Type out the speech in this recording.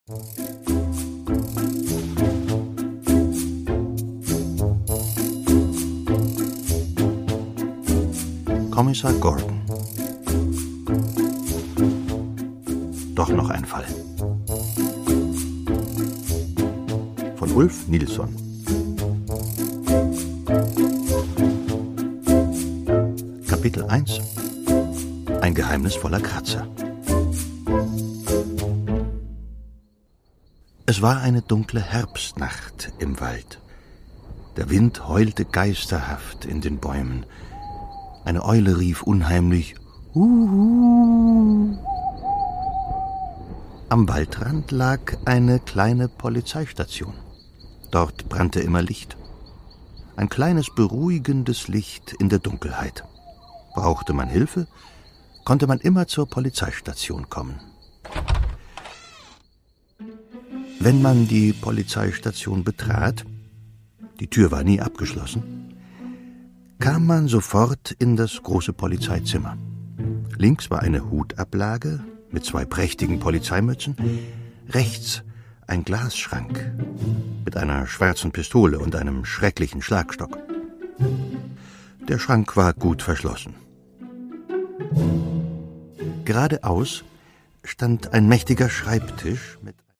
Kommissar Gordon. Doch noch ein Fall. Von Ulf Nilsson. Kapitel 1. Ein geheimnisvoller Kratzer. Es war eine dunkle Herbstnacht im Wald. Der Wind heulte geisterhaft in den Bäumen. Eine Eule rief unheimlich »Huhu«. Am Waldrand lag eine kleine Polizeistation. Dort brannte immer Licht. Ein kleines, beruhigendes Licht in der Dunkelheit. Brauchte man Hilfe, konnte man immer zur Polizeistation kommen. Wenn man die Polizeistation betrat, die Tür war nie abgeschlossen, kam man sofort in das große Polizeizimmer. Links war eine Hutablage mit 2 prächtigen Polizeimützen, rechts ein Glasschrank mit einer schwarzen Pistole und einem schrecklichen Schlagstock. Der Schrank war gut verschlossen. Geradeaus stand ein mächtiger Schreibtisch mit